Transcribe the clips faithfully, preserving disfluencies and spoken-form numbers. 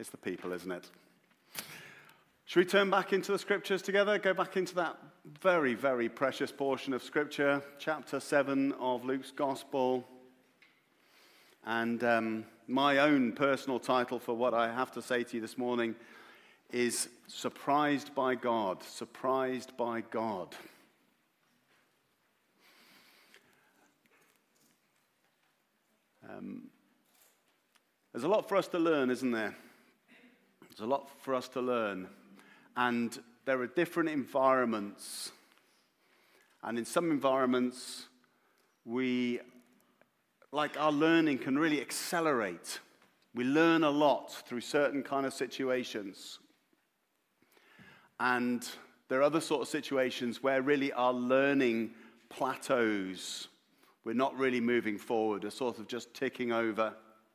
It's the people, isn't it? Should we turn back into the scriptures together? Go back into that very, very precious portion of scripture, chapter seven of Luke's Gospel. And um, my own personal title for what I have to say to you this morning is Surprised by God. Surprised by God. Um, there's a lot for us to learn, isn't there? There's a lot for us to learn. And there are different environments. And in some environments, we, like our learning can really accelerate. We learn a lot through certain kind of situations. And there are other sort of situations where really our learning plateaus. We're not really moving forward, we're sort of just ticking over.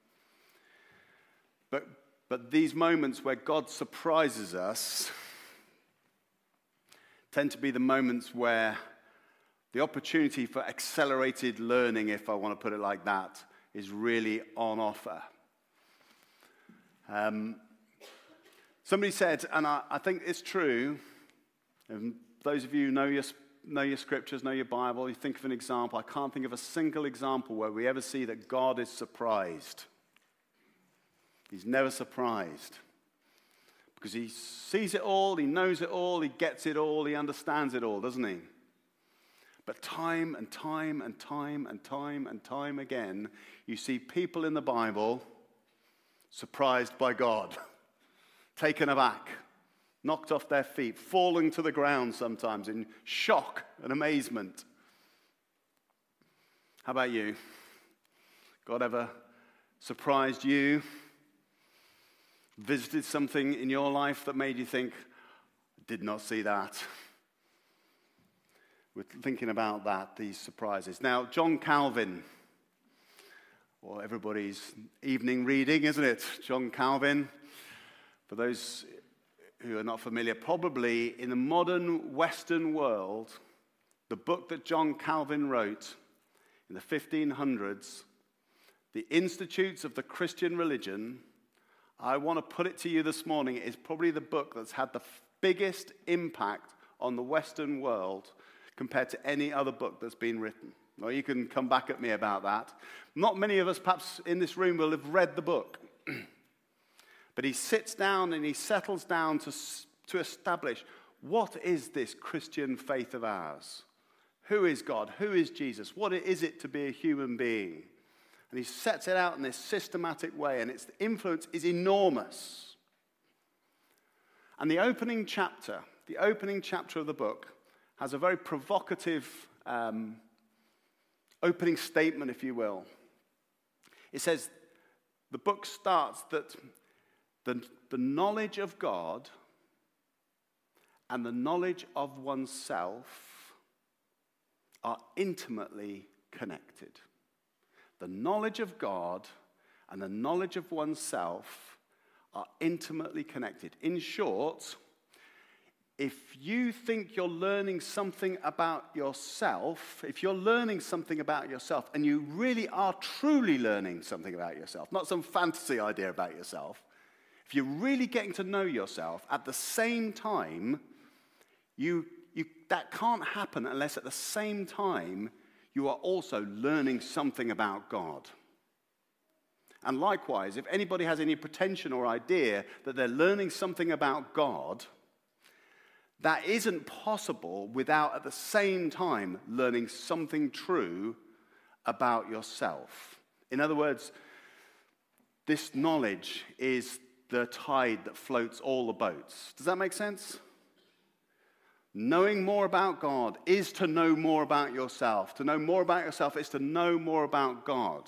But, but these moments where God surprises us tend to be the moments where the opportunity for accelerated learning, if I want to put it like that, is really on offer. Um, somebody said, and I, I think it's true, and those of you who know your, know your scriptures, know your Bible, you think of an example. I can't think of a single example where we ever see that God is surprised. He's never surprised. Because he sees it all, he knows it all, he gets it all, he understands it all, doesn't he? But time and time and time and time and time again, you see people in the Bible surprised by God, taken aback, knocked off their feet, falling to the ground sometimes in shock and amazement. How about you? God ever surprised you? Visited something in your life that made you think, I did not see that. We're thinking about that, these surprises. Now, John Calvin, well, everybody's evening reading, isn't it? John Calvin, for those who are not familiar, probably in the modern Western world, the book that John Calvin wrote in the fifteen hundreds, The Institutes of the Christian Religion, I want to put it to you this morning, is probably the book that's had the biggest impact on the Western world compared to any other book that's been written. Well, you can come back at me about that. Not many of us, perhaps in this room, will have read the book. But he sits down and he settles down to, to establish, what is this Christian faith of ours? Who is God? Who is Jesus? What is it to be a human being? And he sets it out in this systematic way, and its influence is enormous. And the opening chapter, the opening chapter of the book, has a very provocative um, opening statement, if you will. It says, the book starts that the, the knowledge of God and the knowledge of oneself are intimately connected. The knowledge of God and the knowledge of oneself are intimately connected. In short, if you think you're learning something about yourself, if you're learning something about yourself, and you really are truly learning something about yourself, not some fantasy idea about yourself, if you're really getting to know yourself, at the same time, you, you, that can't happen unless at the same time you are also learning something about God. And likewise, if anybody has any pretension or idea that they're learning something about God, that isn't possible without at the same time learning something true about yourself. In other words, this knowledge is the tide that floats all the boats. Does that make sense? Knowing more about God is to know more about yourself. To know more about yourself is to know more about God.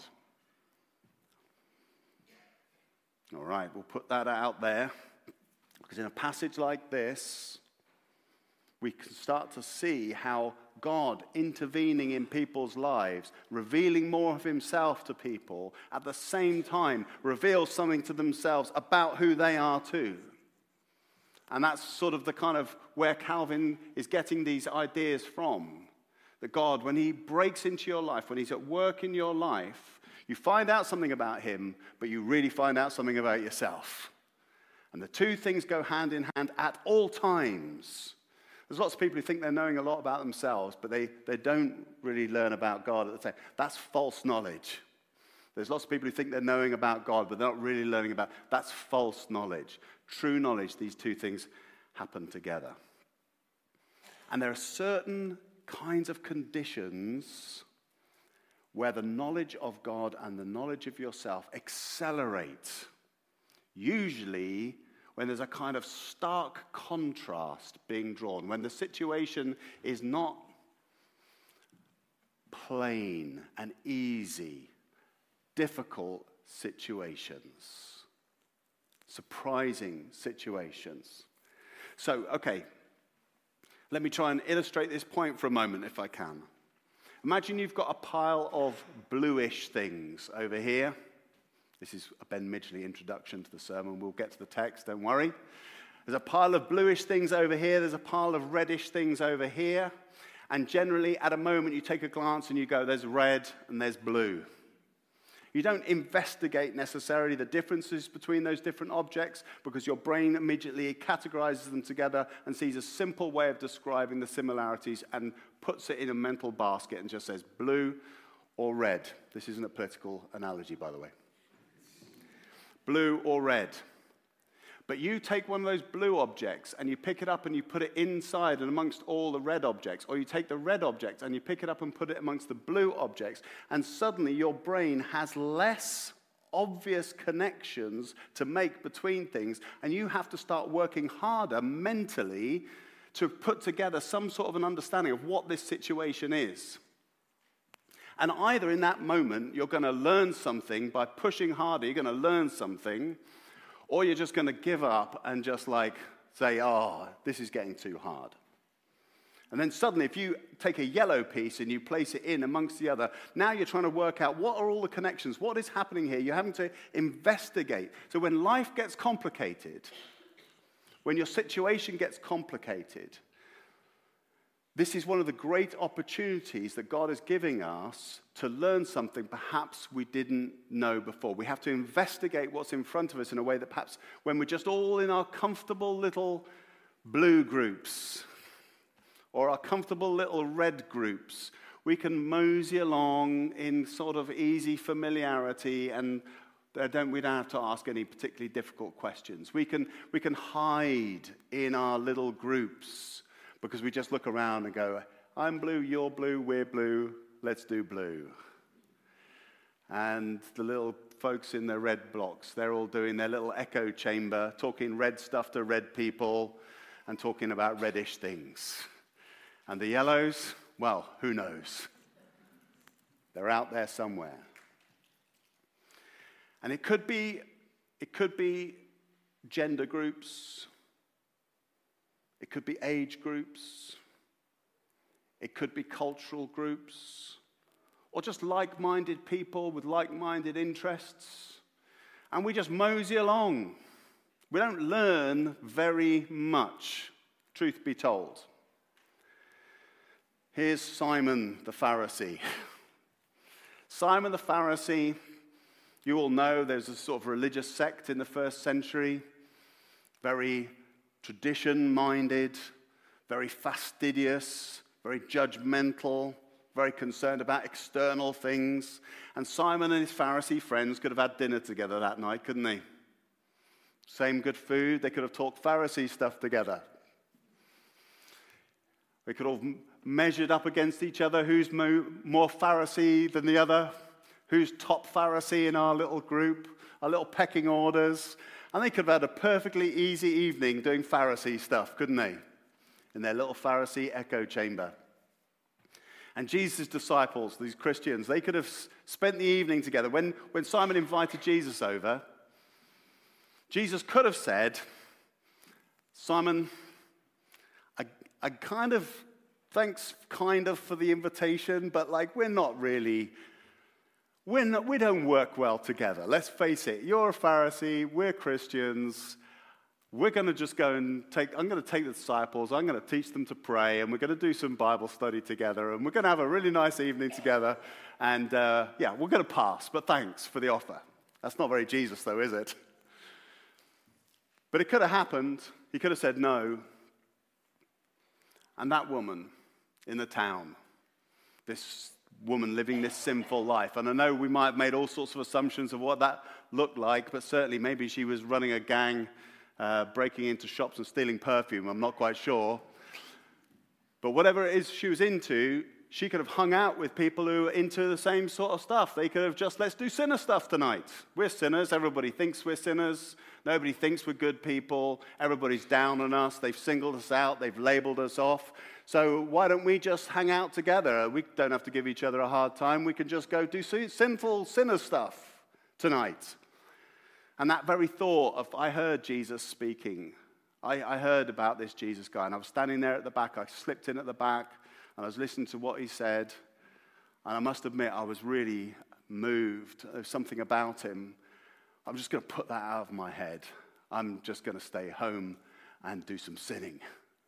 All right, we'll put that out there. Because in a passage like this, we can start to see how God intervening in people's lives, revealing more of himself to people, at the same time reveals something to themselves about who they are too. And that's sort of the kind of where Calvin is getting these ideas from. That God, when he breaks into your life, when he's at work in your life, you find out something about him, but you really find out something about yourself. And the two things go hand in hand at all times. There's lots of people who think they're knowing a lot about themselves, but they, they don't really learn about God at the same time. That's false knowledge. There's lots of people who think they're knowing about God, but they're not really learning about. That's false knowledge. True knowledge, these two things happen together. And there are certain kinds of conditions where the knowledge of God and the knowledge of yourself accelerate. Usually when there's a kind of stark contrast being drawn, when the situation is not plain and easy, difficult situations, surprising situations. So, okay, let me try and illustrate this point for a moment if I can. Imagine you've got a pile of bluish things over here. This is a Ben Midgley introduction to the sermon. We'll get to the text, don't worry. There's a pile of bluish things over here. There's a pile of reddish things over here. And generally, at a moment, you take a glance and you go, there's red and there's blue. You don't investigate necessarily the differences between those different objects because your brain immediately categorizes them together and sees a simple way of describing the similarities and puts it in a mental basket and just says blue or red. This isn't a political analogy, by the way. Blue or red. But you take one of those blue objects and you pick it up and you put it inside and amongst all the red objects, or you take the red object and you pick it up and put it amongst the blue objects, and suddenly your brain has less obvious connections to make between things, and you have to start working harder mentally to put together some sort of an understanding of what this situation is. And either in that moment, you're going to learn something by pushing harder, you're going to learn something, or you're just going to give up and just like say, oh, this is getting too hard. And then suddenly, if you take a yellow piece and you place it in amongst the other, now you're trying to work out what are all the connections, what is happening here. You're having to investigate. So when life gets complicated, when your situation gets complicated, this is one of the great opportunities that God is giving us to learn something perhaps we didn't know before. We have to investigate what's in front of us in a way that perhaps when we're just all in our comfortable little blue groups or our comfortable little red groups, we can mosey along in sort of easy familiarity and don't, we don't have to ask any particularly difficult questions. We can, we can hide in our little groups because we just look around and go, I'm blue, you're blue, we're blue, let's do blue. And the little folks in the red blocks, they're all doing their little echo chamber, talking red stuff to red people and talking about reddish things. And the yellows, well, who knows? They're out there somewhere. And it could be, it could be gender groups. It could be age groups. It could be cultural groups. Or just like-minded people with like-minded interests. And we just mosey along. We don't learn very much, truth be told. Here's Simon the Pharisee. Simon the Pharisee, you all know there's a sort of religious sect in the first century, very tradition-minded, very fastidious, very judgmental, very concerned about external things. And Simon and his Pharisee friends could have had dinner together that night, couldn't they? Same good food, they could have talked Pharisee stuff together. They could have measured up against each other who's mo- more Pharisee than the other, who's top Pharisee in our little group, our little pecking orders. And they could have had a perfectly easy evening doing Pharisee stuff, couldn't they? In their little Pharisee echo chamber. And Jesus' disciples, these Christians, they could have spent the evening together. When, when Simon invited Jesus over, Jesus could have said, Simon, I, I kind of, thanks kind of for the invitation, but like we're not really... We're not, we don't work well together. Let's face it. You're a Pharisee. We're Christians. We're going to just go and take, I'm going to take the disciples. I'm going to teach them to pray. And we're going to do some Bible study together. And we're going to have a really nice evening together. And uh, yeah, we're going to pass. But thanks for the offer. That's not very Jesus, though, is it? But it could have happened. He could have said no. And that woman in the town, this woman living this sinful life, and I know we might have made all sorts of assumptions of what that looked like, but certainly maybe she was running a gang, uh, breaking into shops and stealing perfume. I'm not quite sure. But whatever it is she was into, she could have hung out with people who are into the same sort of stuff. They could have just, let's do sinner stuff tonight. We're sinners. Everybody thinks we're sinners. Nobody thinks we're good people. Everybody's down on us. They've singled us out. They've labeled us off. So why don't we just hang out together? We don't have to give each other a hard time. We can just go do sinful sinner stuff tonight. And that very thought of, I heard Jesus speaking. I, I heard about this Jesus guy, and I was standing there at the back. I slipped in at the back. And I was listening to what he said, and I must admit I was really moved. There's something about him. I'm just going to put that out of my head. I'm just going to stay home and do some sinning.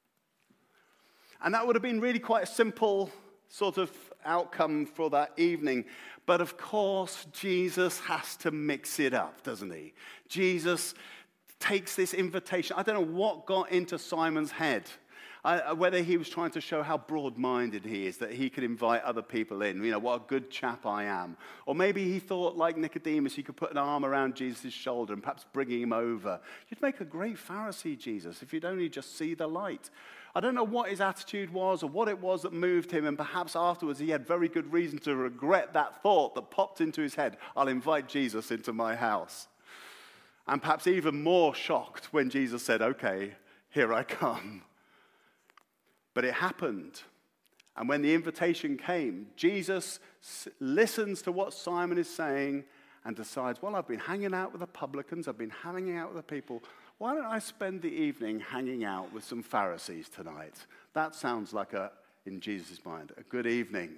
And that would have been really quite a simple sort of outcome for that evening. But of course, Jesus has to mix it up, doesn't he? Jesus takes this invitation. I don't know what got into Simon's head. Uh, whether he was trying to show how broad-minded he is, that he could invite other people in, you know, what a good chap I am. Or maybe he thought, like Nicodemus, he could put an arm around Jesus' shoulder and perhaps bringing him over. You'd make a great Pharisee, Jesus, if you'd only just see the light. I don't know what his attitude was or what it was that moved him, and perhaps afterwards he had very good reason to regret that thought that popped into his head, I'll invite Jesus into my house. And perhaps even more shocked when Jesus said, okay, here I come. But it happened. And when the invitation came, Jesus listens to what Simon is saying and decides, well, I've been hanging out with the publicans, I've been hanging out with the people. Why don't I spend the evening hanging out with some Pharisees tonight? That sounds like, a, in Jesus' mind, a good evening.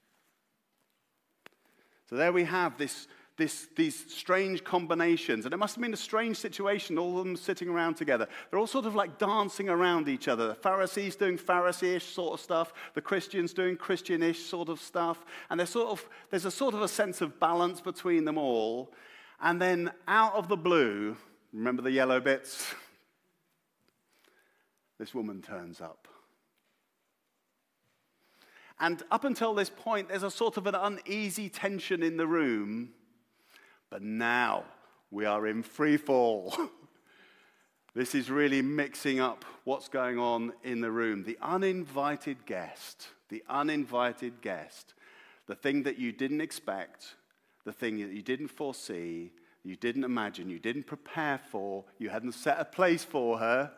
So there we have this This, these strange combinations. And it must have been a strange situation, all of them sitting around together. They're all sort of like dancing around each other. The Pharisees doing Pharisee-ish sort of stuff. The Christians doing Christian-ish sort of stuff. And there's sort of, there's a sort of a sense of balance between them all. And then out of the blue, remember the yellow bits? This woman turns up. And up until this point, there's a sort of an uneasy tension in the room. But now we are in free fall. This is really mixing up what's going on in the room. The uninvited guest, the uninvited guest, the thing that you didn't expect, the thing that you didn't foresee, you didn't imagine, you didn't prepare for, you hadn't set a place for her.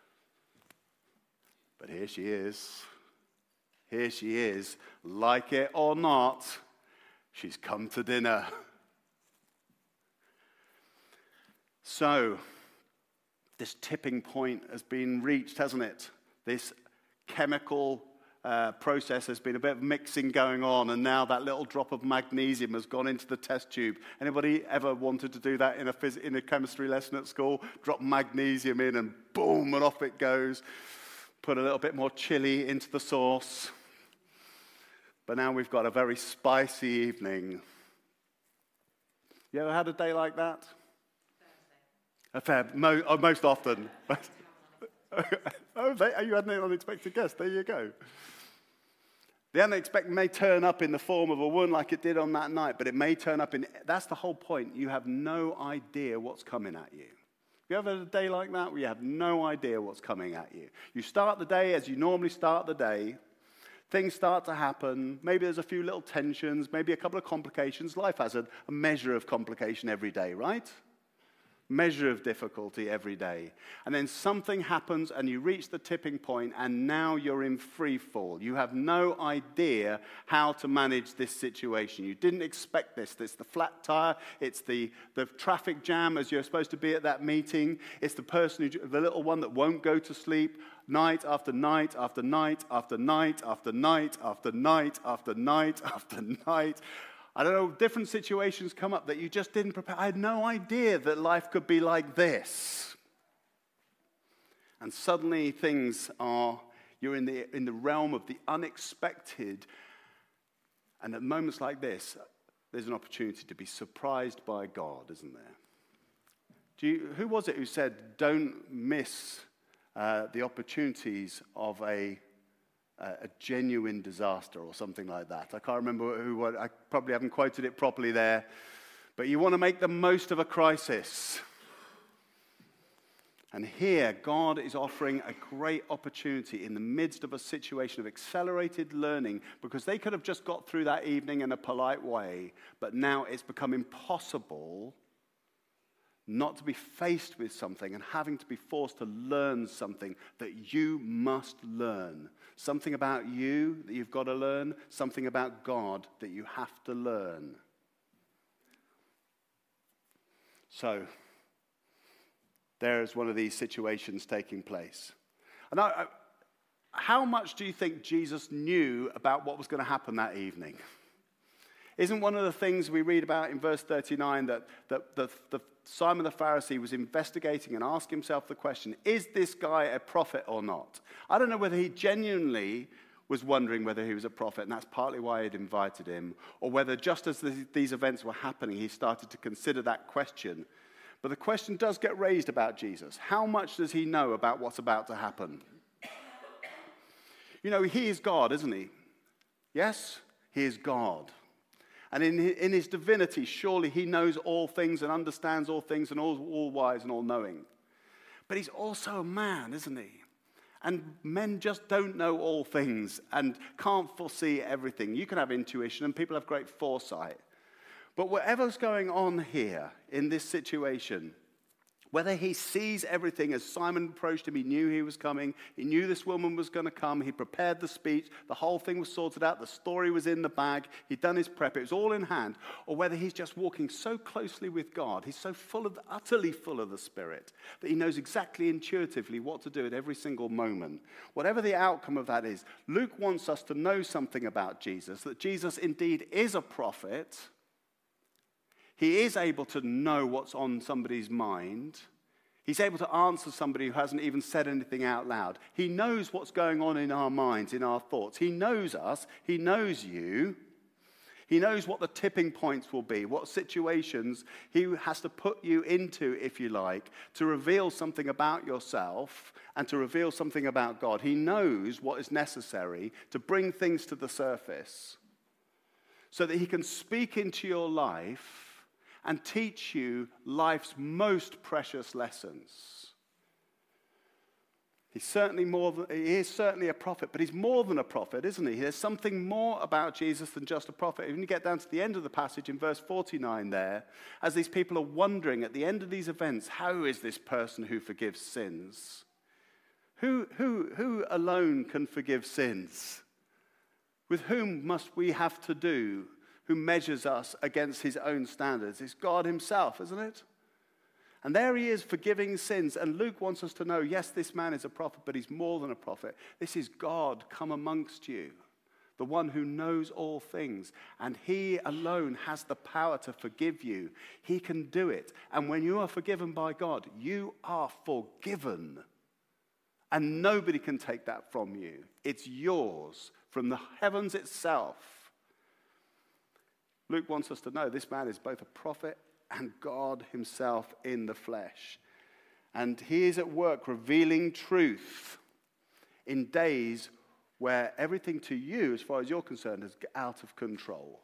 But here she is. Here she is. Like it or not, she's come to dinner. So, this tipping point has been reached, hasn't it? This chemical uh, process has been a bit of mixing going on, and now that little drop of magnesium has gone into the test tube. Anybody ever wanted to do that in a, phys- in a chemistry lesson at school? Drop magnesium in and boom, and off it goes. Put a little bit more chili into the sauce. But now we've got a very spicy evening. You ever had a day like that? A fair, mo, oh, most often. oh, they, you had an unexpected guest. There you go. The unexpected may turn up in the form of a wound like it did on that night, but it may turn up in, that's the whole point. You have no idea what's coming at you. You ever had a day like that where you have no idea what's coming at you? You start the day as you normally start the day. Things start to happen. Maybe there's a few little tensions, maybe a couple of complications. Life has a, a measure of complication every day, right? Measure of difficulty every day. And then something happens and you reach the tipping point and now you're in free fall. You have no idea how to manage this situation. You didn't expect this. It's the flat tire. It's the, the traffic jam as you're supposed to be at that meeting. It's the person, who, the little one that won't go to sleep night after night after night after night after night after night after night after night. I don't know, different situations come up that you just didn't prepare. I had no idea that life could be like this. And suddenly things are, you're in the, in the realm of the unexpected. And at moments like this, there's an opportunity to be surprised by God, isn't there? Do you, who was it who said, don't miss uh, the opportunities of a, a genuine disaster or something like that? I can't remember who, what, I probably haven't quoted it properly there. But you want to make the most of a crisis. And here, God is offering a great opportunity in the midst of a situation of accelerated learning, because they could have just got through that evening in a polite way, but now it's become impossible not to be faced with something and having to be forced to learn something that you must learn. Something about you that you've got to learn, something about God that you have to learn. So, there's one of these situations taking place. And I, I, how much do you think Jesus knew about what was going to happen that evening? Isn't one of the things we read about in verse thirty-nine that, that the, the Simon the Pharisee was investigating and asked himself the question, is this guy a prophet or not? I don't know whether he genuinely was wondering whether he was a prophet, and that's partly why he'd invited him, or whether just as the, these events were happening, he started to consider that question. But the question does get raised about Jesus. How much does he know about what's about to happen? You know, he is God, isn't he? Yes, he is God. And in his, in his divinity, surely he knows all things and understands all things and all, all wise and all knowing. But he's also a man, isn't he? And men just don't know all things and can't foresee everything. You can have intuition and people have great foresight. But whatever's going on here in this situation, whether he sees everything as Simon approached him, he knew he was coming, he knew this woman was going to come, he prepared the speech, the whole thing was sorted out, the story was in the bag, he'd done his prep, it was all in hand, or whether he's just walking so closely with God, he's so full of, utterly full of the Spirit, that he knows exactly intuitively what to do at every single moment. Whatever the outcome of that is, Luke wants us to know something about Jesus, that Jesus indeed is a prophet. He is able to know what's on somebody's mind. He's able to answer somebody who hasn't even said anything out loud. He knows what's going on in our minds, in our thoughts. He knows us. He knows you. He knows what the tipping points will be, what situations he has to put you into, if you like, to reveal something about yourself and to reveal something about God. He knows what is necessary to bring things to the surface so that he can speak into your life and teach you life's most precious lessons. He's certainly more than, he is certainly a prophet, but he's more than a prophet, isn't he? There's something more about Jesus than just a prophet. When you get down to the end of the passage in verse forty-nine there, as these people are wondering at the end of these events, how is this person who forgives sins? Who, who, who alone can forgive sins? With whom must we have to do? Who measures us against his own standards? It's God himself, isn't it? And there he is forgiving sins. And Luke wants us to know, yes, this man is a prophet, but he's more than a prophet. This is God come amongst you, the one who knows all things. And he alone has the power to forgive you. He can do it. And when you are forgiven by God, you are forgiven. And nobody can take that from you. It's yours from the heavens itself. Luke wants us to know this man is both a prophet and God himself in the flesh. And he is at work revealing truth in days where everything to you, as far as you're concerned, is out of control.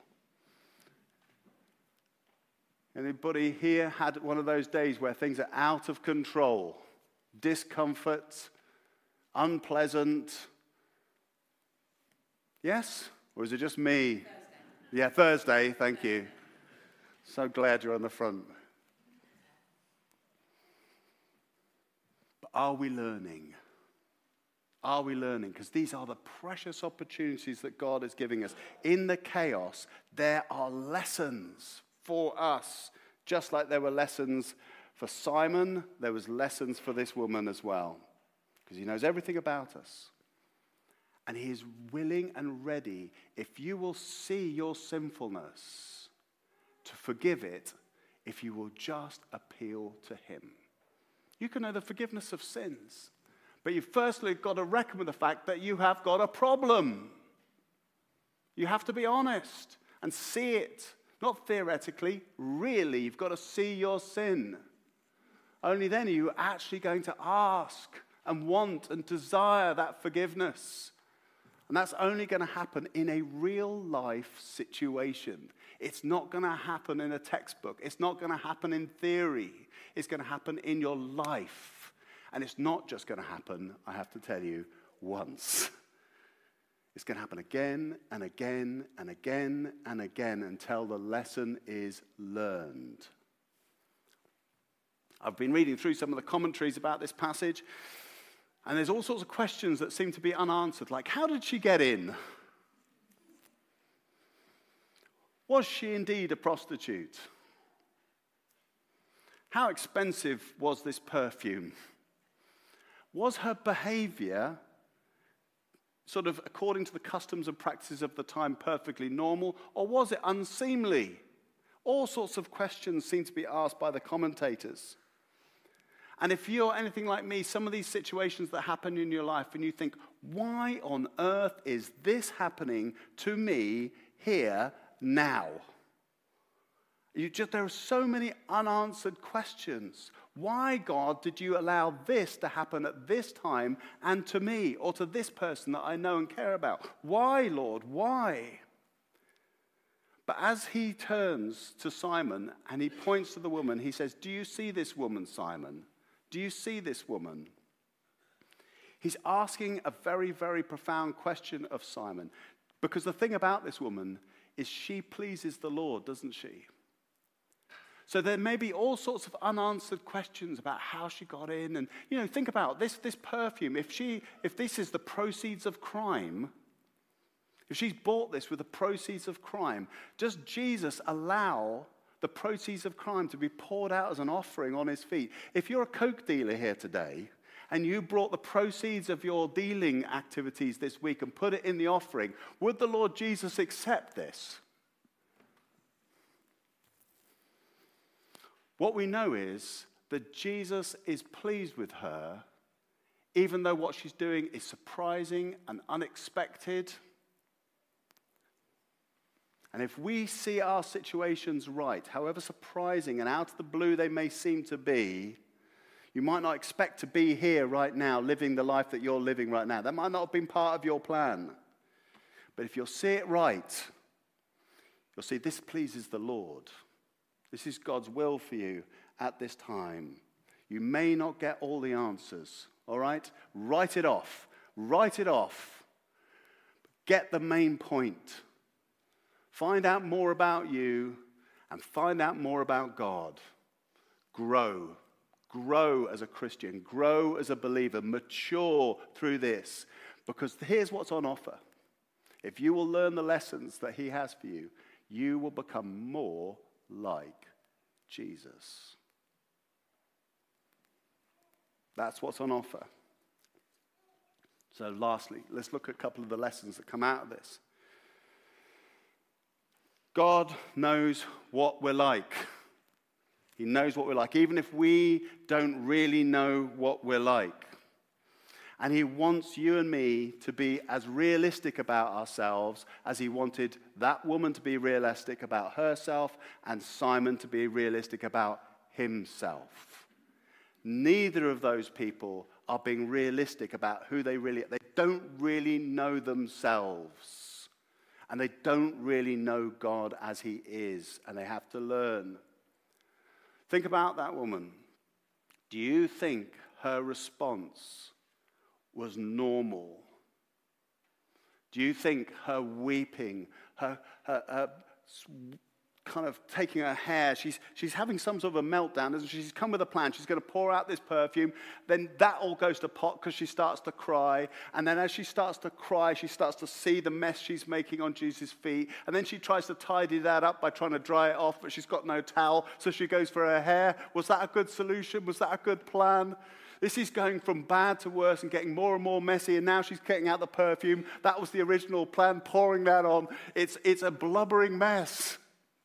Anybody here had one of those days where things are out of control? Discomfort, unpleasant. Yes? Or is it just me? Yeah, Thursday, thank you. So glad you're on the front. But are we learning? Are we learning? Because these are the precious opportunities that God is giving us. In the chaos, there are lessons for us. Just like there were lessons for Simon, there was lessons for this woman as well. Because he knows everything about us. And he is willing and ready, if you will see your sinfulness, to forgive it, if you will just appeal to him. You can know the forgiveness of sins, but you've firstly got to reckon with the fact that you have got a problem. You have to be honest and see it, not theoretically, really. You've got to see your sin. only then are you actually going to ask and want and desire that forgiveness. And that's only going to happen in a real life situation. It's not going to happen in a textbook. It's not going to happen in theory. It's going to happen in your life. And it's not just going to happen, I have to tell you, once. It's going to happen again and again and again and again until the lesson is learned. I've been reading through some of the commentaries about this passage, and there's all sorts of questions that seem to be unanswered, like how did she get in? Was she indeed a prostitute? How expensive was this perfume? Was her behavior, sort of according to the customs and practices of the time, perfectly normal, or was it unseemly? All sorts of questions seem to be asked by the commentators. And if you're anything like me, some of these situations that happen in your life, and you think, why on earth is this happening to me here now? You just, there are so many unanswered questions. Why, God, did you allow this to happen at this time and to me, or to this person that I know and care about? Why, Lord, why? But as he turns to Simon and he points to the woman, he says, do you see this woman, Simon? Do you see this woman? He's asking a very, very profound question of Simon. Because the thing about this woman is she pleases the Lord, doesn't she? So there may be all sorts of unanswered questions about how she got in. And, you know, think about this, this perfume. If she, if this is the proceeds of crime, if she's bought this with the proceeds of crime, does Jesus allow the proceeds of crime to be poured out as an offering on his feet? If you're a Coke dealer here today, and you brought the proceeds of your dealing activities this week and put it in the offering, would the Lord Jesus accept this? What we know is that Jesus is pleased with her, even though what she's doing is surprising and unexpected. And if we see our situations right, however surprising and out of the blue they may seem to be, you might not expect to be here right now, living the life that you're living right now. That might not have been part of your plan. But if you'll see it right, you'll see this pleases the Lord. This is God's will for you at this time. You may not get all the answers, all right? Write it off. Write it off. Get the main point. Find out more about you and find out more about God. Grow. Grow as a Christian. Grow as a believer. Mature through this. Because here's what's on offer. If you will learn the lessons that he has for you, you will become more like Jesus. That's what's on offer. So lastly, let's look at a couple of the lessons that come out of this. God knows what we're like. He knows what we're like, even if we don't really know what we're like. And he wants you and me to be as realistic about ourselves as he wanted that woman to be realistic about herself and Simon to be realistic about himself. Neither of those people are being realistic about who they really are. They don't really know themselves. And they don't really know God as he is. And they have to learn. Think about that woman. Do you think her response was normal? Do you think her weeping, her, her, her kind of taking her hair, she's, she's having some sort of a meltdown, isn't she? She's come with a plan. She's going to pour out this perfume. Then that all goes to pot because she starts to cry. And then as she starts to cry, she starts to see the mess she's making on Jesus' feet. And then she tries to tidy that up by trying to dry it off, but she's got no towel. So she goes for her hair. Was that a good solution? Was that a good plan? This is going from bad to worse and getting more and more messy, and now she's getting out the perfume. That was the original plan, pouring that on. It's, it's a blubbering mess.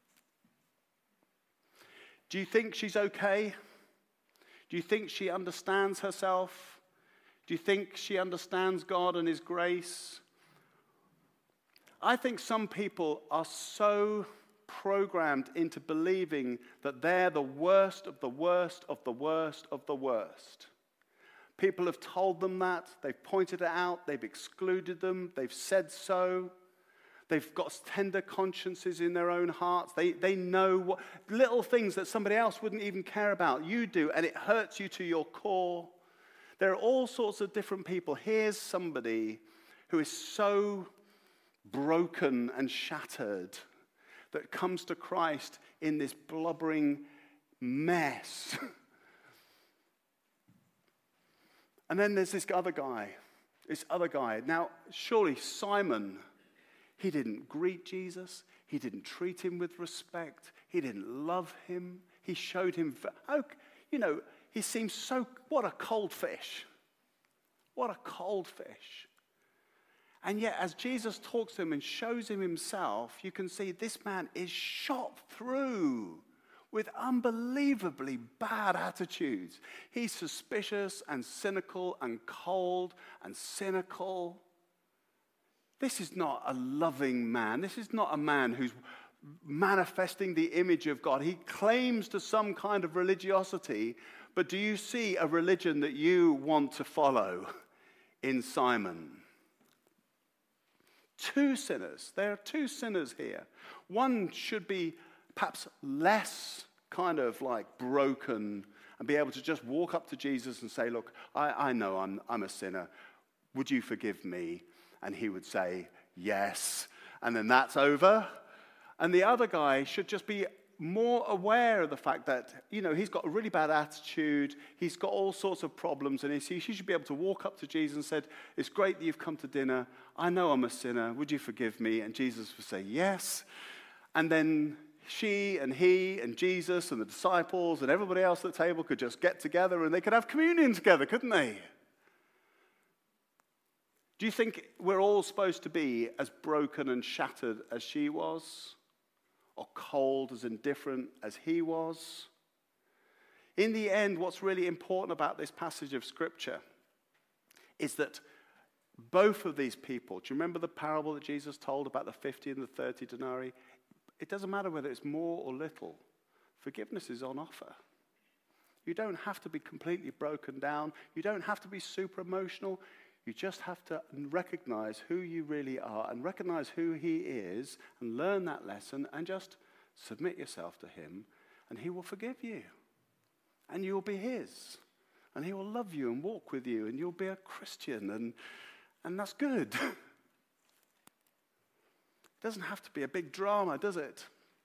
Do you think she's okay? Do you think she understands herself? Do you think she understands God and his grace? I think some people are so programmed into believing that they're the worst of the worst of the worst of the worst. People have told them that. They've pointed it out. They've excluded them. They've said so. They've got tender consciences in their own hearts. They, they know what, little things that somebody else wouldn't even care about. You do, and it hurts you to your core. There are all sorts of different people. Here's somebody who is so broken and shattered that comes to Christ in this blubbering mess. And then there's this other guy, this other guy. Now, surely Simon, he didn't greet Jesus. He didn't treat him with respect. He didn't love him. He showed him, oh, you know, he seems so, what a cold fish. What a cold fish. And yet, as Jesus talks to him and shows him himself, you can see this man is shot through with unbelievably bad attitudes. He's suspicious and cynical and cold and cynical. This is not a loving man. This is not a man who's manifesting the image of God. He claims to some kind of religiosity, but do you see a religion that you want to follow in Simon? Two sinners. There are two sinners here. One should be perhaps less kind of like broken and be able to just walk up to Jesus and say, look, I, I know I'm, I'm a sinner. Would you forgive me? And he would say, yes. And then that's over. And the other guy should just be more aware of the fact that, you know, he's got a really bad attitude. He's got all sorts of problems. And he should be able to walk up to Jesus and said, it's great that you've come to dinner. I know I'm a sinner. Would you forgive me? And Jesus would say, yes. And then she and he and Jesus and the disciples and everybody else at the table could just get together and they could have communion together, couldn't they? Do you think we're all supposed to be as broken and shattered as she was? Or cold, as indifferent as he was? In the end, what's really important about this passage of Scripture is that both of these people, do you remember the parable that Jesus told about the fifty and the thirty denarii? It doesn't matter whether it's more or little. Forgiveness is on offer. You don't have to be completely broken down. You don't have to be super emotional. You just have to recognize who you really are and recognize who he is and learn that lesson and just submit yourself to him and he will forgive you. And you'll be his. And he will love you and walk with you and you'll be a Christian and, and that's good. It doesn't have to be a big drama, does it?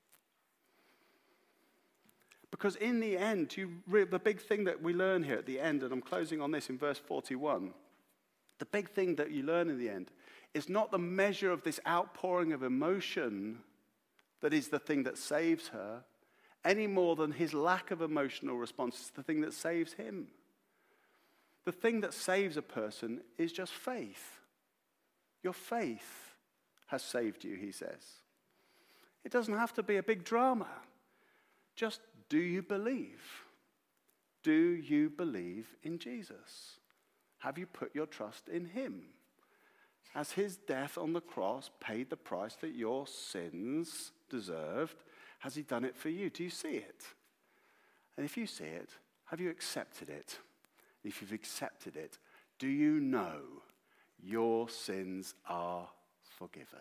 Because in the end, you re- the big thing that we learn here at the end, and I'm closing on this in verse forty-one, the big thing that you learn in the end is not the measure of this outpouring of emotion that is the thing that saves her, any more than his lack of emotional response is the thing that saves him. The thing that saves a person is just faith. Your faith has saved you, he says. It doesn't have to be a big drama. Just, do you believe? Do you believe in Jesus? Have you put your trust in him? Has his death on the cross paid the price that your sins deserved? Has he done it for you? Do you see it? And if you see it, have you accepted it? If you've accepted it, do you know your sins are forgiven?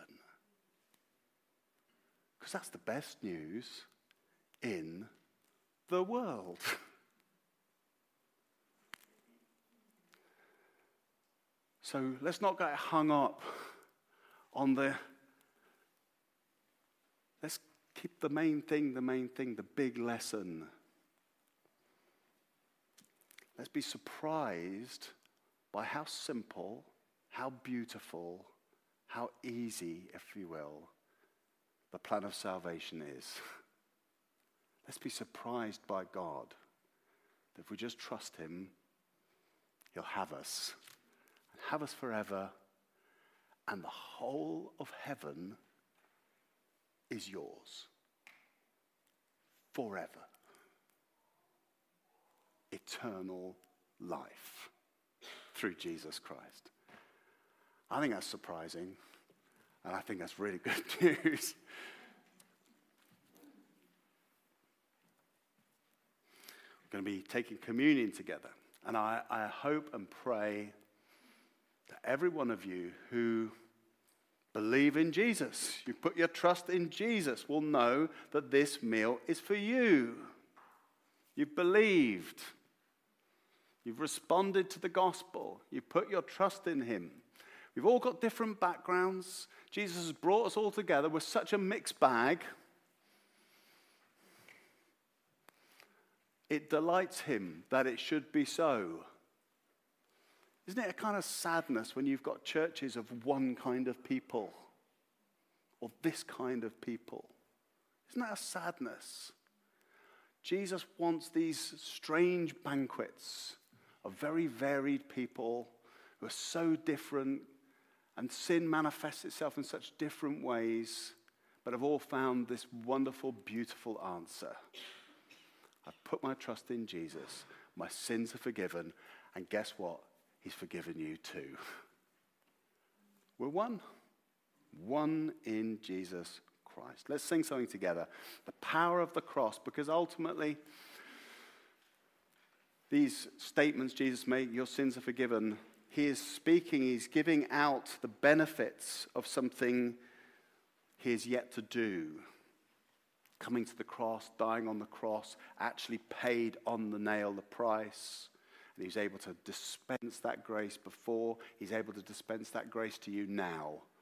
Because that's the best news in the world. So let's not get hung up on the, let's keep the main thing, the main thing, the big lesson. Let's be surprised by how simple, how beautiful, how easy, if you will, the plan of salvation is. Let's be surprised by God that if we just trust him, he'll have us. And have us forever. And the whole of heaven is yours. Forever. Eternal life through Jesus Christ. I think that's surprising, and I think that's really good news. going to be taking communion together. And I, I hope and pray that every one of you who believe in Jesus, you put your trust in Jesus, will know that this meal is for you. You've believed. You've responded to the gospel. You put your trust in him. We've all got different backgrounds. Jesus has brought us all together with such a mixed bag. It delights him that it should be so. Isn't it a kind of sadness when you've got churches of one kind of people or this kind of people? Isn't that a sadness? Jesus wants these strange banquets of very varied people who are so different, and sin manifests itself in such different ways, but have all found this wonderful, beautiful answer. I've put my trust in Jesus. My sins are forgiven. And guess what? He's forgiven you too. We're one. One in Jesus Christ. Let's sing something together. The power of the cross, because ultimately, these statements Jesus made, your sins are forgiven, he is speaking, he's giving out the benefits of something he is yet to do. Coming to the cross, dying on the cross, actually paid on the nail the price. And he's able to dispense that grace before. He's able to dispense that grace to you now.